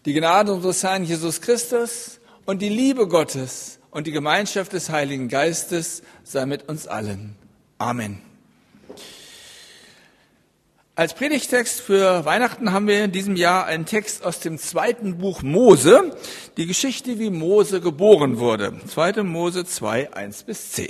Die Gnade unseres Herrn Jesus Christus und die Liebe Gottes und die Gemeinschaft des Heiligen Geistes sei mit uns allen. Amen. Als Predigtext für Weihnachten haben wir in diesem Jahr einen Text aus dem 2. Buch Mose, die Geschichte, wie Mose geboren wurde. 2. Mose 2, 1-10.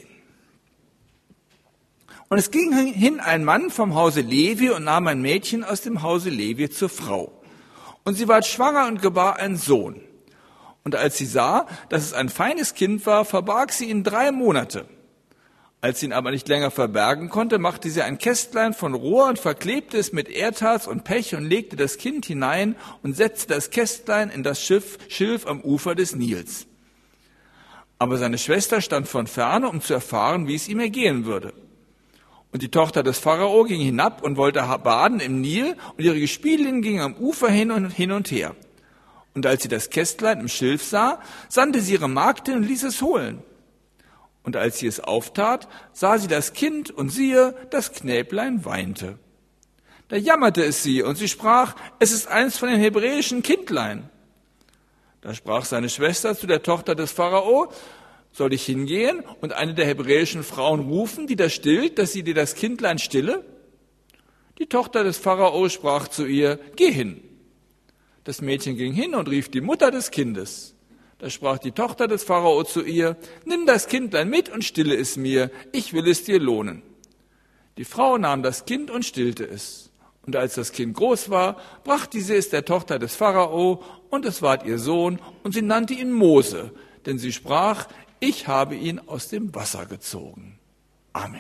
Und es ging hin ein Mann vom Hause Levi und nahm ein Mädchen aus dem Hause Levi zur Frau. Und sie ward schwanger und gebar einen Sohn. Und als sie sah, dass es ein feines Kind war, verbarg sie ihn 3 Monate. Als sie ihn aber nicht länger verbergen konnte, machte sie ein Kästlein von Rohr und verklebte es mit Erdharz und Pech und legte das Kind hinein und setzte das Kästlein in das Schilf am Ufer des Nils. Aber seine Schwester stand von ferne, um zu erfahren, wie es ihm ergehen würde. Und die Tochter des Pharao ging hinab und wollte baden im Nil, und ihre Gespielin ging am Ufer hin und her. Und als sie das Kästlein im Schilf sah, sandte sie ihre Magd hin und ließ es holen. Und als sie es auftat, sah sie das Kind, und siehe, das Knäblein weinte. Da jammerte es sie, und sie sprach, es ist eins von den hebräischen Kindlein. Da sprach seine Schwester zu der Tochter des Pharao, soll ich hingehen und eine der hebräischen Frauen rufen, die das stillt, dass sie dir das Kindlein stille? Die Tochter des Pharao sprach zu ihr, geh hin. Das Mädchen ging hin und rief die Mutter des Kindes. Da sprach die Tochter des Pharao zu ihr, nimm das Kindlein mit und stille es mir, ich will es dir lohnen. Die Frau nahm das Kind und stillte es. Und als das Kind groß war, brachte sie es der Tochter des Pharao, und es ward ihr Sohn, und sie nannte ihn Mose, denn sie sprach, ich habe ihn aus dem Wasser gezogen. Amen.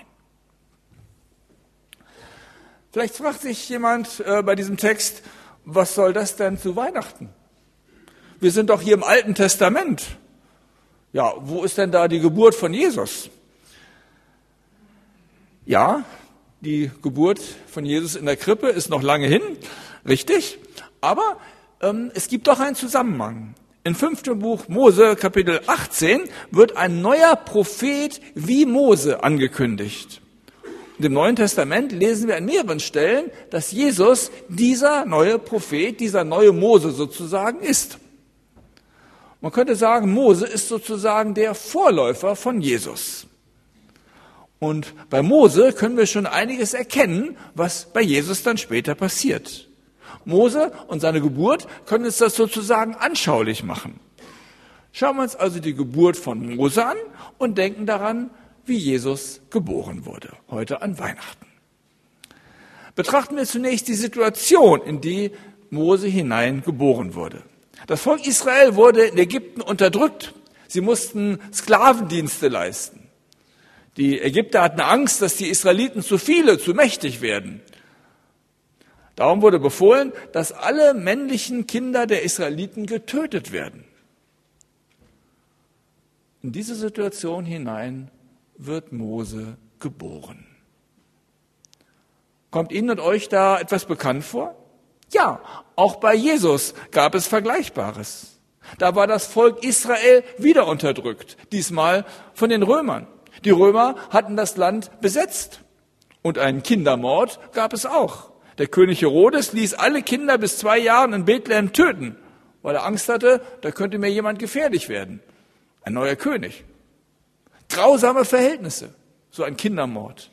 Vielleicht fragt sich jemand bei diesem Text, was soll das denn zu Weihnachten? Wir sind doch hier im Alten Testament. Ja, wo ist denn da die Geburt von Jesus? Ja, die Geburt von Jesus in der Krippe ist noch lange hin, richtig, aber es gibt doch einen Zusammenhang. Im 5. Buch Mose, Kapitel 18, wird ein neuer Prophet wie Mose angekündigt. Und im Neuen Testament lesen wir an mehreren Stellen, dass Jesus dieser neue Prophet, dieser neue Mose sozusagen ist. Man könnte sagen, Mose ist sozusagen der Vorläufer von Jesus. Und bei Mose können wir schon einiges erkennen, was bei Jesus dann später passiert. Mose und seine Geburt können uns das sozusagen anschaulich machen. Schauen wir uns also die Geburt von Mose an und denken daran, wie Jesus geboren wurde, heute an Weihnachten. Betrachten wir zunächst die Situation, in die Mose hinein geboren wurde. Das Volk Israel wurde in Ägypten unterdrückt. Sie mussten Sklavendienste leisten. Die Ägypter hatten Angst, dass die Israeliten zu viele, zu mächtig werden. Darum wurde befohlen, dass alle männlichen Kinder der Israeliten getötet werden. In diese Situation hinein wird Mose geboren. Kommt Ihnen und euch da etwas bekannt vor? Ja, auch bei Jesus gab es Vergleichbares. Da war das Volk Israel wieder unterdrückt, diesmal von den Römern. Die Römer hatten das Land besetzt und einen Kindermord gab es auch. Der König Herodes ließ alle Kinder bis 2 Jahren in Bethlehem töten, weil er Angst hatte, da könnte mir jemand gefährlich werden. Ein neuer König. Grausame Verhältnisse, so ein Kindermord.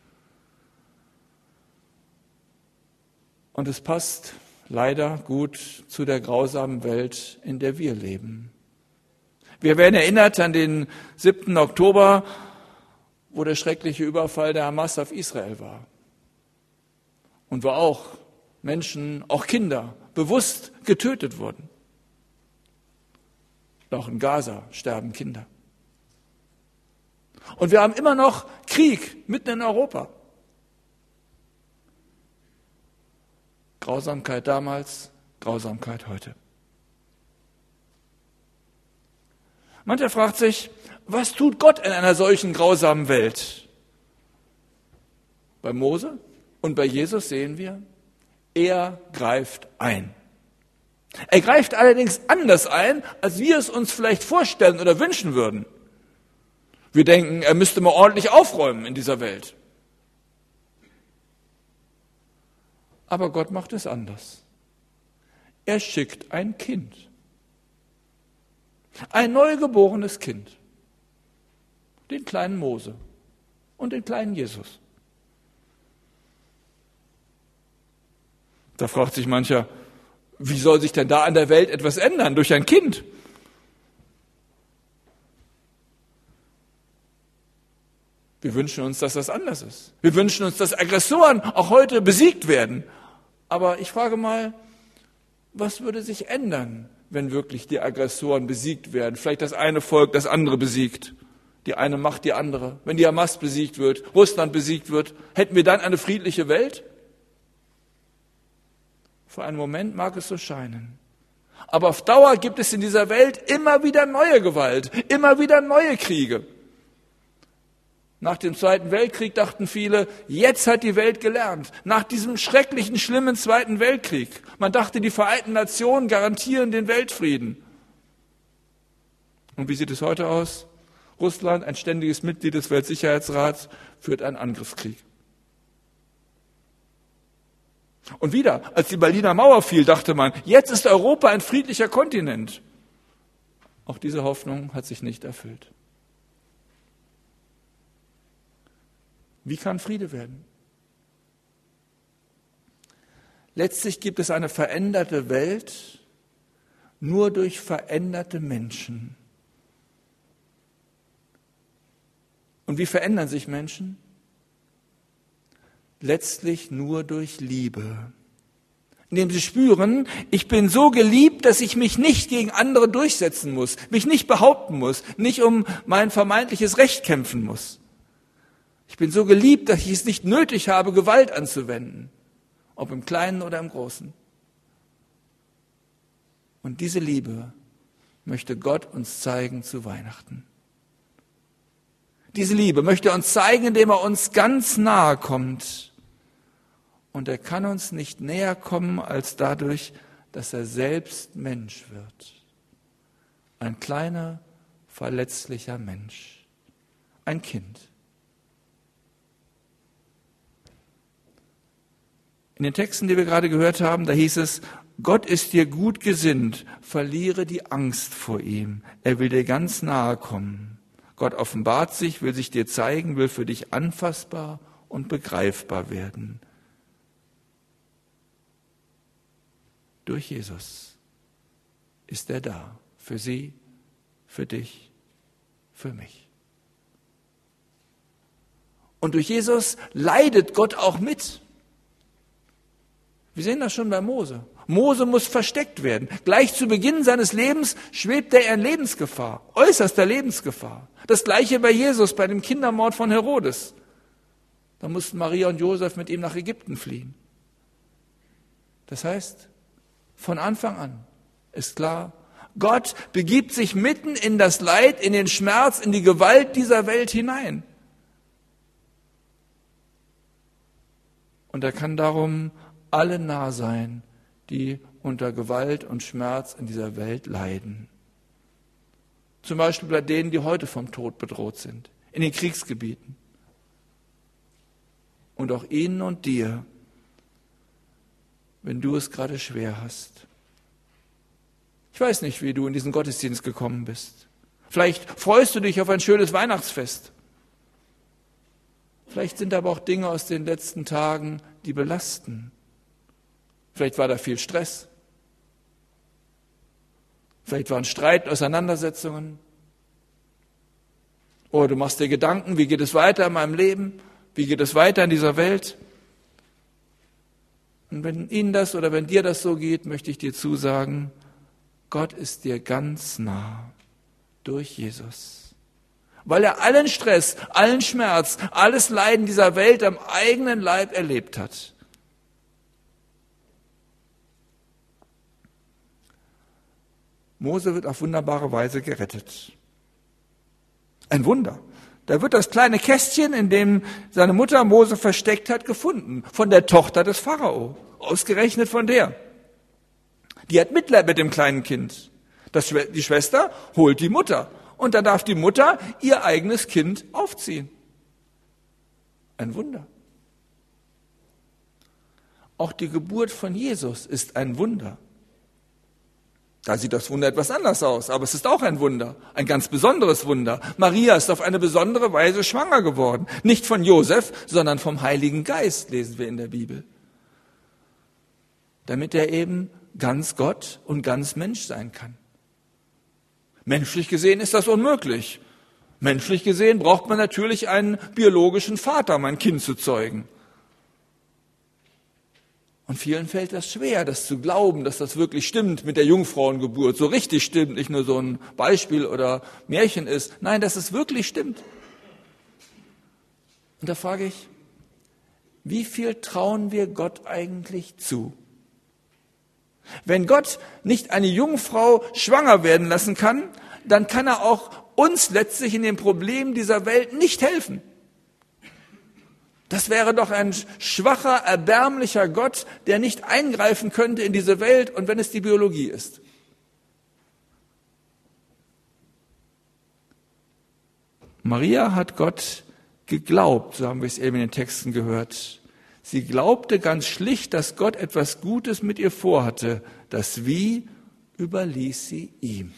Und es passt leider gut zu der grausamen Welt, in der wir leben. Wir werden erinnert an den 7. Oktober, wo der schreckliche Überfall der Hamas auf Israel war. Und wo auch Menschen, auch Kinder, bewusst getötet wurden. Auch in Gaza sterben Kinder. Und wir haben immer noch Krieg mitten in Europa. Grausamkeit damals, Grausamkeit heute. Mancher fragt sich, was tut Gott in einer solchen grausamen Welt? Bei Mose und bei Jesus sehen wir, er greift ein. Er greift allerdings anders ein, als wir es uns vielleicht vorstellen oder wünschen würden. Wir denken, er müsste mal ordentlich aufräumen in dieser Welt. Aber Gott macht es anders. Er schickt ein Kind. Ein neugeborenes Kind. Den kleinen Mose und den kleinen Jesus. Da fragt sich mancher, wie soll sich denn da an der Welt etwas ändern durch ein Kind? Wir wünschen uns, dass das anders ist. Wir wünschen uns, dass Aggressoren auch heute besiegt werden. Aber ich frage mal, was würde sich ändern, wenn wirklich die Aggressoren besiegt werden? Vielleicht das eine Volk das andere besiegt. Die eine Macht die andere. Wenn die Hamas besiegt wird, Russland besiegt wird, hätten wir dann eine friedliche Welt? Für einen Moment mag es so scheinen. Aber auf Dauer gibt es in dieser Welt immer wieder neue Gewalt, immer wieder neue Kriege. Nach dem Zweiten Weltkrieg dachten viele, jetzt hat die Welt gelernt. Nach diesem schrecklichen, schlimmen Zweiten Weltkrieg. Man dachte, die Vereinten Nationen garantieren den Weltfrieden. Und wie sieht es heute aus? Russland, ein ständiges Mitglied des Weltsicherheitsrats, führt einen Angriffskrieg. Und wieder, als die Berliner Mauer fiel, dachte man, jetzt ist Europa ein friedlicher Kontinent. Auch diese Hoffnung hat sich nicht erfüllt. Wie kann Friede werden? Letztlich gibt es eine veränderte Welt nur durch veränderte Menschen. Und wie verändern sich Menschen? Letztlich nur durch Liebe. Indem sie spüren, ich bin so geliebt, dass ich mich nicht gegen andere durchsetzen muss, mich nicht behaupten muss, nicht um mein vermeintliches Recht kämpfen muss. Ich bin so geliebt, dass ich es nicht nötig habe, Gewalt anzuwenden, ob im Kleinen oder im Großen. Und diese Liebe möchte Gott uns zeigen zu Weihnachten. Diese Liebe möchte er uns zeigen, indem er uns ganz nahe kommt. Und er kann uns nicht näher kommen als dadurch, dass er selbst Mensch wird. Ein kleiner, verletzlicher Mensch. Ein Kind. In den Texten, die wir gerade gehört haben, da hieß es, Gott ist dir gut gesinnt, verliere die Angst vor ihm. Er will dir ganz nahe kommen. Gott offenbart sich, will sich dir zeigen, will für dich anfassbar und begreifbar werden. Durch Jesus ist er da, für sie, für dich, für mich. Und durch Jesus leidet Gott auch mit. Wir sehen das schon bei Mose. Mose muss versteckt werden. Gleich zu Beginn seines Lebens schwebt er in Lebensgefahr, äußerster Lebensgefahr. Das Gleiche bei Jesus, bei dem Kindermord von Herodes. Da mussten Maria und Josef mit ihm nach Ägypten fliehen. Das heißt, von Anfang an ist klar, Gott begibt sich mitten in das Leid, in den Schmerz, in die Gewalt dieser Welt hinein. Und er kann darum allen nah sein, die unter Gewalt und Schmerz in dieser Welt leiden. Zum Beispiel bei denen, die heute vom Tod bedroht sind, in den Kriegsgebieten. Und auch ihnen und dir, wenn du es gerade schwer hast. Ich weiß nicht, wie du in diesen Gottesdienst gekommen bist. Vielleicht freust du dich auf ein schönes Weihnachtsfest. Vielleicht sind aber auch Dinge aus den letzten Tagen, die belasten. Vielleicht war da viel Stress. Vielleicht waren Streit, Auseinandersetzungen. Oder du machst dir Gedanken, wie geht es weiter in meinem Leben? Wie geht es weiter in dieser Welt? Und wenn Ihnen das oder wenn dir das so geht, möchte ich dir zusagen, Gott ist dir ganz nah durch Jesus. Weil er allen Stress, allen Schmerz, alles Leiden dieser Welt am eigenen Leib erlebt hat. Mose wird auf wunderbare Weise gerettet. Ein Wunder. Da wird das kleine Kästchen, in dem seine Mutter Mose versteckt hat, gefunden. Von der Tochter des Pharao. Ausgerechnet von der. Die hat Mitleid mit dem kleinen Kind. Die Schwester holt die Mutter. Und dann darf die Mutter ihr eigenes Kind aufziehen. Ein Wunder. Auch die Geburt von Jesus ist ein Wunder. Da sieht das Wunder etwas anders aus, aber es ist auch ein Wunder, ein ganz besonderes Wunder. Maria ist auf eine besondere Weise schwanger geworden. Nicht von Josef, sondern vom Heiligen Geist, lesen wir in der Bibel. Damit er eben ganz Gott und ganz Mensch sein kann. Menschlich gesehen ist das unmöglich. Menschlich gesehen braucht man natürlich einen biologischen Vater, um ein Kind zu zeugen. Und vielen fällt das schwer, das zu glauben, dass das wirklich stimmt mit der Jungfrauengeburt, so richtig stimmt, nicht nur so ein Beispiel oder Märchen ist. Nein, dass es wirklich stimmt. Und da frage ich, wie viel trauen wir Gott eigentlich zu? Wenn Gott nicht eine Jungfrau schwanger werden lassen kann, dann kann er auch uns letztlich in den Problemen dieser Welt nicht helfen. Das wäre doch ein schwacher, erbärmlicher Gott, der nicht eingreifen könnte in diese Welt, und wenn es die Biologie ist. Maria hat Gott geglaubt, so haben wir es eben in den Texten gehört. Sie glaubte ganz schlicht, dass Gott etwas Gutes mit ihr vorhatte. Das Wie überließ sie ihm.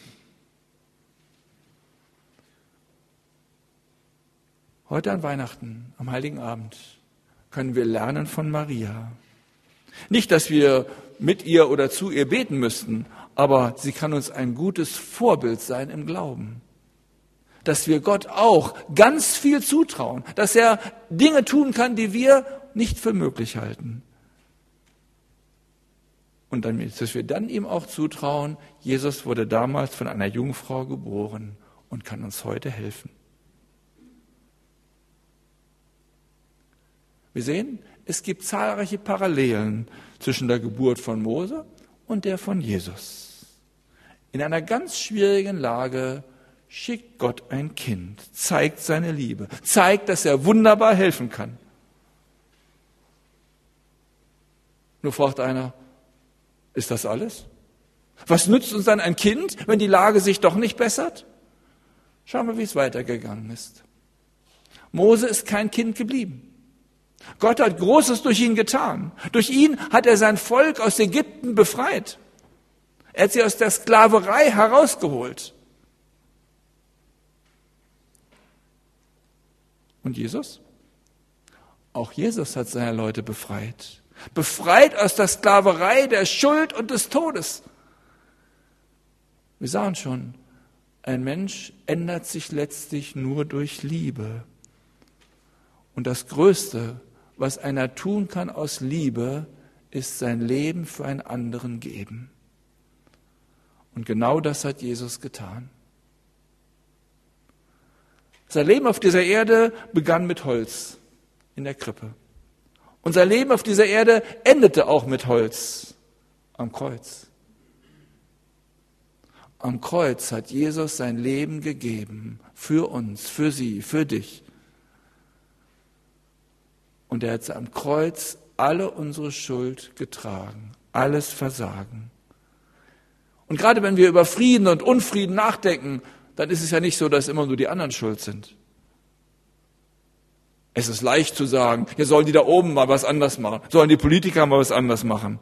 Heute an Weihnachten, am Heiligen Abend, können wir lernen von Maria. Nicht, dass wir mit ihr oder zu ihr beten müssten, aber sie kann uns ein gutes Vorbild sein im Glauben. Dass wir Gott auch ganz viel zutrauen, dass er Dinge tun kann, die wir nicht für möglich halten. Und dass wir dann ihm auch zutrauen, Jesus wurde damals von einer Jungfrau geboren und kann uns heute helfen. Wir sehen, es gibt zahlreiche Parallelen zwischen der Geburt von Mose und der von Jesus. In einer ganz schwierigen Lage schickt Gott ein Kind, zeigt seine Liebe, zeigt, dass er wunderbar helfen kann. Nur fragt einer, ist das alles? Was nützt uns dann ein Kind, wenn die Lage sich doch nicht bessert? Schauen wir, wie es weitergegangen ist. Mose ist kein Kind geblieben. Gott hat Großes durch ihn getan. Durch ihn hat er sein Volk aus Ägypten befreit. Er hat sie aus der Sklaverei herausgeholt. Und Jesus? Auch Jesus hat seine Leute befreit. Befreit aus der Sklaverei, der Schuld und des Todes. Wir sahen schon, ein Mensch ändert sich letztlich nur durch Liebe. Und das Größte, was einer tun kann aus Liebe, ist sein Leben für einen anderen geben. Und genau das hat Jesus getan. Sein Leben auf dieser Erde begann mit Holz in der Krippe. Und sein Leben auf dieser Erde endete auch mit Holz am Kreuz. Am Kreuz hat Jesus sein Leben gegeben für uns, für sie, für dich. Und er hat am Kreuz alle unsere Schuld getragen, alles Versagen. Und gerade wenn wir über Frieden und Unfrieden nachdenken, dann ist es ja nicht so, dass immer nur die anderen schuld sind. Es ist leicht zu sagen, hier sollen die da oben mal was anders machen, sollen die Politiker mal was anders machen.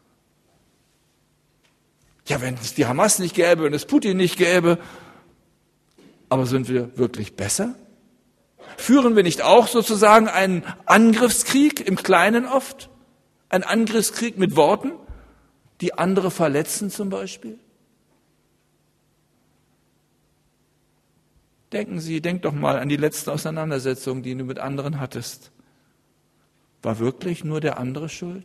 Ja, wenn es die Hamas nicht gäbe, wenn es Putin nicht gäbe, aber sind wir wirklich besser? Führen wir nicht auch sozusagen einen Angriffskrieg im Kleinen oft? Einen Angriffskrieg mit Worten, die andere verletzen zum Beispiel? Denk doch mal an die letzte Auseinandersetzung, die du mit anderen hattest. War wirklich nur der andere schuld?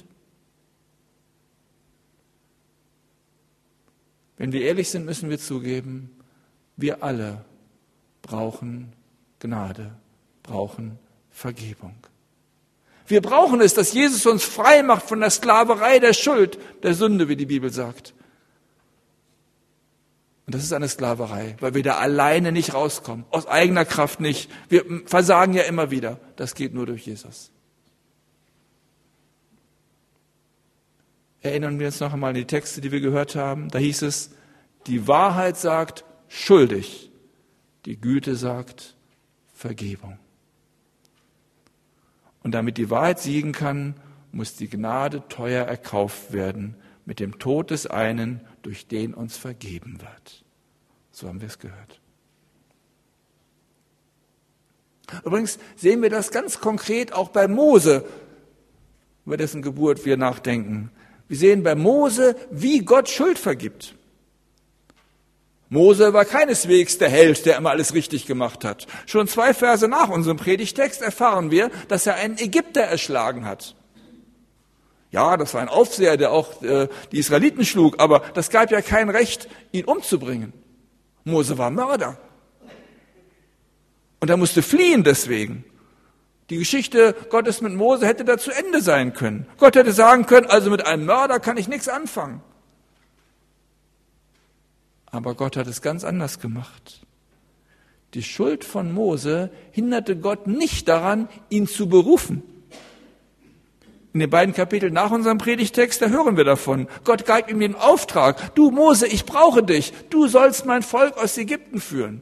Wenn wir ehrlich sind, müssen wir zugeben, wir alle brauchen Gnade, brauchen Vergebung. Wir brauchen es, dass Jesus uns frei macht von der Sklaverei der Schuld, der Sünde, wie die Bibel sagt. Und das ist eine Sklaverei, weil wir da alleine nicht rauskommen, aus eigener Kraft nicht. Wir versagen ja immer wieder. Das geht nur durch Jesus. Erinnern wir uns noch einmal an die Texte, die wir gehört haben. Da hieß es, die Wahrheit sagt schuldig, die Güte sagt Vergebung. Und damit die Wahrheit siegen kann, muss die Gnade teuer erkauft werden mit dem Tod des einen, durch den uns vergeben wird. So haben wir es gehört. Übrigens sehen wir das ganz konkret auch bei Mose, über dessen Geburt wir nachdenken. Wir sehen bei Mose, wie Gott Schuld vergibt. Mose war keineswegs der Held, der immer alles richtig gemacht hat. Schon 2 Verse nach unserem Predigtext erfahren wir, dass er einen Ägypter erschlagen hat. Ja, das war ein Aufseher, der auch die Israeliten schlug, aber das gab ja kein Recht, ihn umzubringen. Mose war Mörder. Und er musste fliehen deswegen. Die Geschichte Gottes mit Mose hätte da zu Ende sein können. Gott hätte sagen können, also mit einem Mörder kann ich nichts anfangen. Aber Gott hat es ganz anders gemacht. Die Schuld von Mose hinderte Gott nicht daran, ihn zu berufen. In den beiden Kapiteln nach unserem Predigtext, da hören wir davon. Gott gab ihm den Auftrag, du Mose, ich brauche dich, du sollst mein Volk aus Ägypten führen.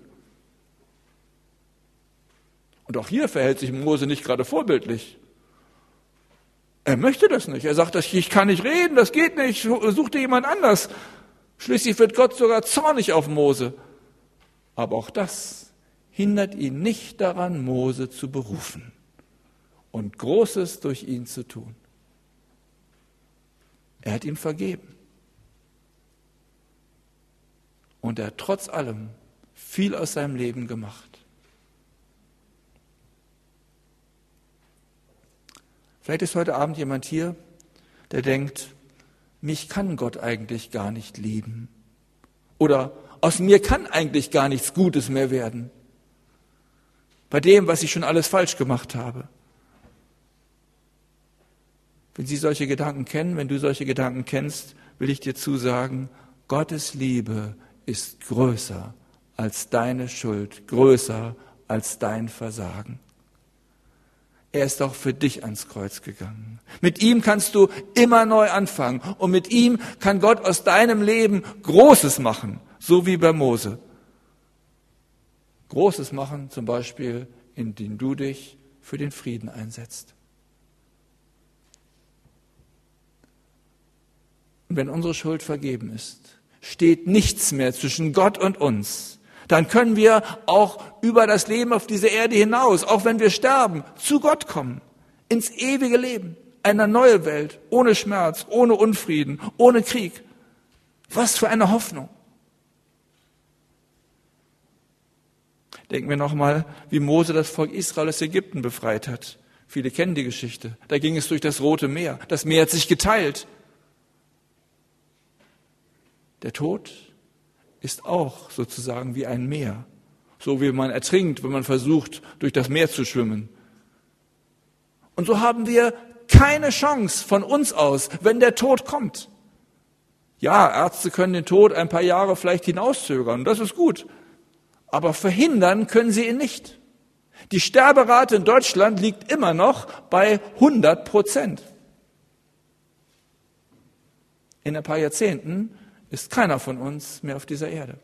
Und auch hier verhält sich Mose nicht gerade vorbildlich. Er möchte das nicht. Er sagt, ich kann nicht reden, das geht nicht, such dir jemand anders. Schließlich wird Gott sogar zornig auf Mose. Aber auch das hindert ihn nicht daran, Mose zu berufen und Großes durch ihn zu tun. Er hat ihm vergeben. Und er hat trotz allem viel aus seinem Leben gemacht. Vielleicht ist heute Abend jemand hier, der denkt, mich kann Gott eigentlich gar nicht lieben. Oder aus mir kann eigentlich gar nichts Gutes mehr werden. Bei dem, was ich schon alles falsch gemacht habe. Wenn Sie solche Gedanken kennen, wenn du solche Gedanken kennst, will ich dir zusagen, Gottes Liebe ist größer als deine Schuld, größer als dein Versagen. Er ist auch für dich ans Kreuz gegangen. Mit ihm kannst du immer neu anfangen und mit ihm kann Gott aus deinem Leben Großes machen, so wie bei Mose. Großes machen zum Beispiel, indem du dich für den Frieden einsetzt. Und wenn unsere Schuld vergeben ist, steht nichts mehr zwischen Gott und uns. Dann können wir auch über das Leben auf dieser Erde hinaus, auch wenn wir sterben, zu Gott kommen, ins ewige Leben, eine neue Welt, ohne Schmerz, ohne Unfrieden, ohne Krieg. Was für eine Hoffnung. Denken wir nochmal, wie Mose das Volk Israel aus Ägypten befreit hat. Viele kennen die Geschichte. Da ging es durch das Rote Meer. Das Meer hat sich geteilt. Der Tod ist auch sozusagen wie ein Meer. So wie man ertrinkt, wenn man versucht, durch das Meer zu schwimmen. Und so haben wir keine Chance von uns aus, wenn der Tod kommt. Ja, Ärzte können den Tod ein paar Jahre vielleicht hinauszögern, das ist gut. Aber verhindern können sie ihn nicht. Die Sterberate in Deutschland liegt immer noch bei 100%. In ein paar Jahrzehnten ist keiner von uns mehr auf dieser Erde.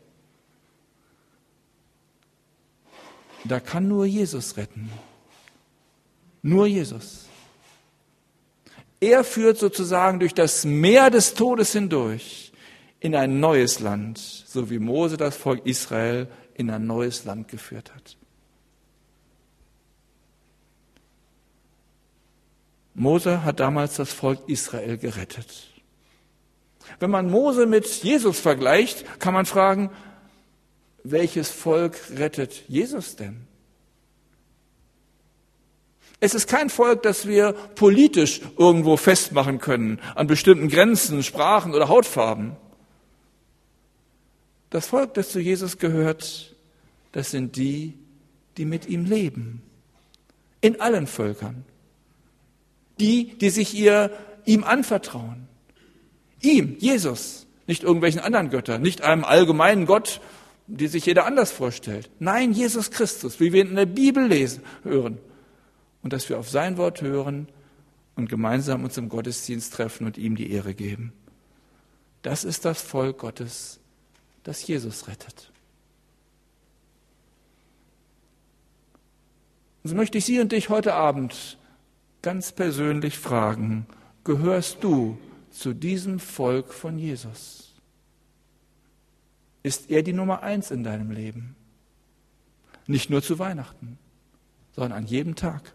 Da kann nur Jesus retten. Nur Jesus. Er führt sozusagen durch das Meer des Todes hindurch in ein neues Land, so wie Mose das Volk Israel in ein neues Land geführt hat. Mose hat damals das Volk Israel gerettet. Wenn man Mose mit Jesus vergleicht, kann man fragen, welches Volk rettet Jesus denn? Es ist kein Volk, das wir politisch irgendwo festmachen können, an bestimmten Grenzen, Sprachen oder Hautfarben. Das Volk, das zu Jesus gehört, das sind die, die mit ihm leben. In allen Völkern. Die, die sich ihm anvertrauen. Ihm, Jesus, nicht irgendwelchen anderen Göttern, nicht einem allgemeinen Gott, die sich jeder anders vorstellt. Nein, Jesus Christus, wie wir in der Bibel hören. Und dass wir auf sein Wort hören und gemeinsam uns im Gottesdienst treffen und ihm die Ehre geben. Das ist das Volk Gottes, das Jesus rettet. Und so möchte ich Sie und dich heute Abend ganz persönlich fragen, gehörst du zu diesem Volk von Jesus? Ist er die Nummer 1 in deinem Leben? Nicht nur zu Weihnachten, sondern an jedem Tag.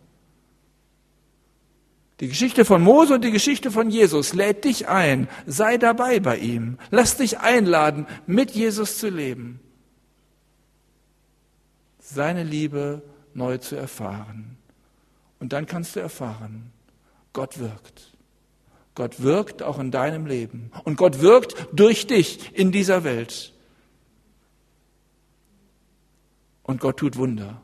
Die Geschichte von Mose und die Geschichte von Jesus lädt dich ein. Sei dabei bei ihm. Lass dich einladen, mit Jesus zu leben. Seine Liebe neu zu erfahren. Und dann kannst du erfahren, Gott wirkt. Gott wirkt auch in deinem Leben. Und Gott wirkt durch dich in dieser Welt. Und Gott tut Wunder.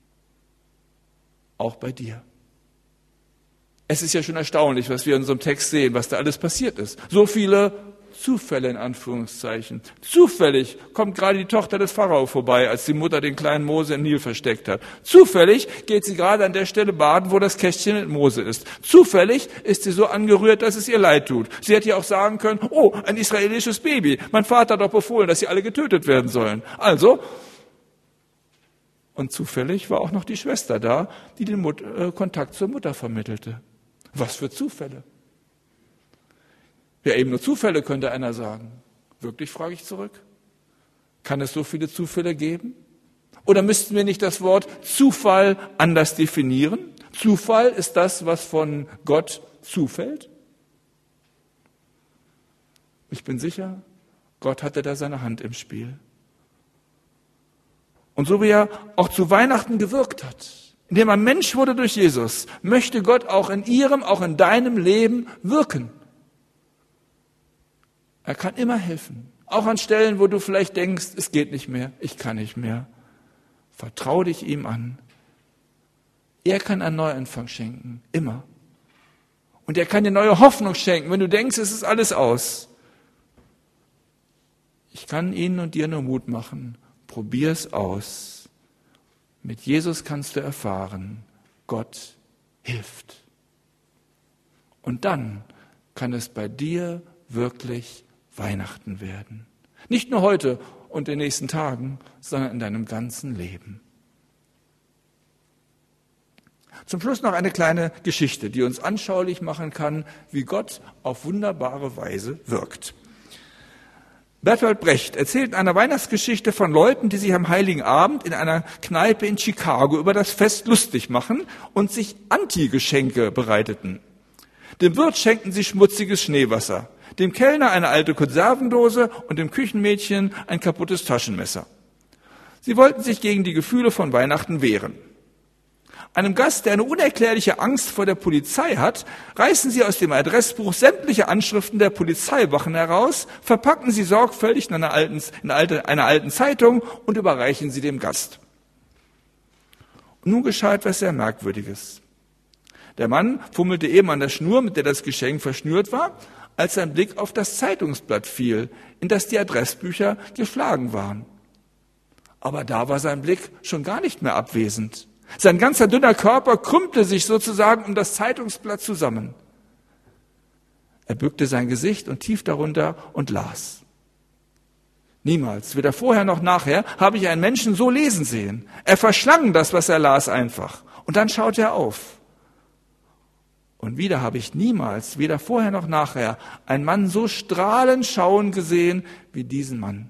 Auch bei dir. Es ist ja schon erstaunlich, was wir in unserem Text sehen, was da alles passiert ist. So viele Zufälle in Anführungszeichen. Zufällig kommt gerade die Tochter des Pharao vorbei, als die Mutter den kleinen Mose im Nil versteckt hat. Zufällig geht sie gerade an der Stelle baden, wo das Kästchen mit Mose ist. Zufällig ist sie so angerührt, dass es ihr leid tut. Sie hätte ja auch sagen können, oh, ein israelisches Baby. Mein Vater hat doch befohlen, dass sie alle getötet werden sollen. Also, und zufällig war auch noch die Schwester da, die den Kontakt zur Mutter vermittelte. Was für Zufälle. Ja, eben nur Zufälle, könnte einer sagen. Wirklich, frage ich zurück. Kann es so viele Zufälle geben? Oder müssten wir nicht das Wort Zufall anders definieren? Zufall ist das, was von Gott zufällt? Ich bin sicher, Gott hatte da seine Hand im Spiel. Und so wie er auch zu Weihnachten gewirkt hat, indem er Mensch wurde durch Jesus, möchte Gott auch in ihrem, auch in deinem Leben wirken. Er kann immer helfen. Auch an Stellen, wo du vielleicht denkst, es geht nicht mehr, ich kann nicht mehr. Vertrau dich ihm an. Er kann einen Neuanfang schenken, immer. Und er kann dir neue Hoffnung schenken, wenn du denkst, es ist alles aus. Ich kann Ihnen und dir nur Mut machen. Probier es aus. Mit Jesus kannst du erfahren, Gott hilft. Und dann kann es bei dir wirklich Weihnachten werden. Nicht nur heute und in den nächsten Tagen, sondern in deinem ganzen Leben. Zum Schluss noch eine kleine Geschichte, die uns anschaulich machen kann, wie Gott auf wunderbare Weise wirkt. Bertolt Brecht erzählt in einer Weihnachtsgeschichte von Leuten, die sich am Heiligen Abend in einer Kneipe in Chicago über das Fest lustig machen und sich Anti-Geschenke bereiteten. Dem Wirt schenkten sie schmutziges Schneewasser, dem Kellner eine alte Konservendose und dem Küchenmädchen ein kaputtes Taschenmesser. Sie wollten sich gegen die Gefühle von Weihnachten wehren. Einem Gast, der eine unerklärliche Angst vor der Polizei hat, reißen sie aus dem Adressbuch sämtliche Anschriften der Polizeiwachen heraus, verpacken sie sorgfältig in einer alten Zeitung und überreichen sie dem Gast. Und nun geschah etwas sehr Merkwürdiges. Der Mann fummelte eben an der Schnur, mit der das Geschenk verschnürt war, als sein Blick auf das Zeitungsblatt fiel, in das die Adressbücher geschlagen waren. Aber da war sein Blick schon gar nicht mehr abwesend. Sein ganzer dünner Körper krümmte sich sozusagen um das Zeitungsblatt zusammen. Er bückte sein Gesicht und tief darunter und las. Niemals, weder vorher noch nachher, habe ich einen Menschen so lesen sehen. Er verschlang das, was er las, einfach. Und dann schaute er auf. Und wieder habe ich niemals, weder vorher noch nachher, einen Mann so strahlend schauen gesehen wie diesen Mann.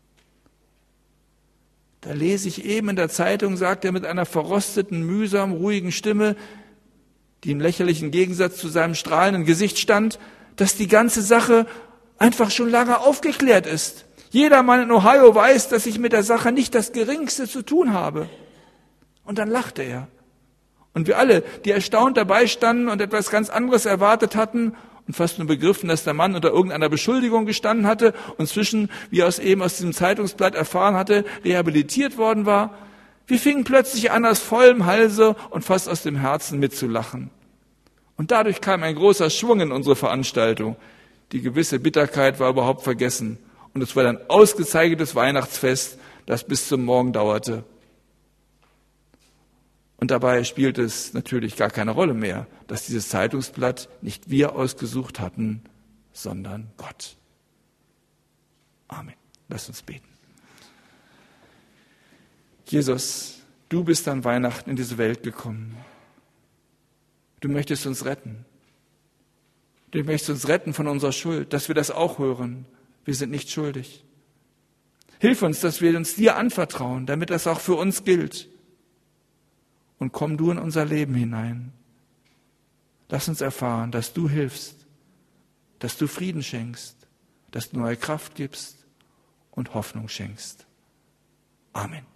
Da lese ich eben in der Zeitung, sagt er mit einer verrosteten, mühsam ruhigen Stimme, die im lächerlichen Gegensatz zu seinem strahlenden Gesicht stand, dass die ganze Sache einfach schon lange aufgeklärt ist. Jeder Mann in Ohio weiß, dass ich mit der Sache nicht das Geringste zu tun habe. Und dann lachte er. Und wir alle, die erstaunt dabei standen und etwas ganz anderes erwartet hatten und fast nur begriffen, dass der Mann unter irgendeiner Beschuldigung gestanden hatte und zwischen, wie er es eben aus diesem Zeitungsblatt erfahren hatte, rehabilitiert worden war, wir fingen plötzlich an, aus vollem Halse und fast aus dem Herzen mitzulachen. Und dadurch kam ein großer Schwung in unsere Veranstaltung. Die gewisse Bitterkeit war überhaupt vergessen. Und es war ein ausgezeichnetes Weihnachtsfest, das bis zum Morgen dauerte. Und dabei spielt es natürlich gar keine Rolle mehr, dass dieses Zeitungsblatt nicht wir ausgesucht hatten, sondern Gott. Amen. Lass uns beten. Jesus, du bist an Weihnachten in diese Welt gekommen. Du möchtest uns retten. Du möchtest uns retten von unserer Schuld, dass wir das auch hören. Wir sind nicht schuldig. Hilf uns, dass wir uns dir anvertrauen, damit das auch für uns gilt. Und komm du in unser Leben hinein. Lass uns erfahren, dass du hilfst, dass du Frieden schenkst, dass du neue Kraft gibst und Hoffnung schenkst. Amen.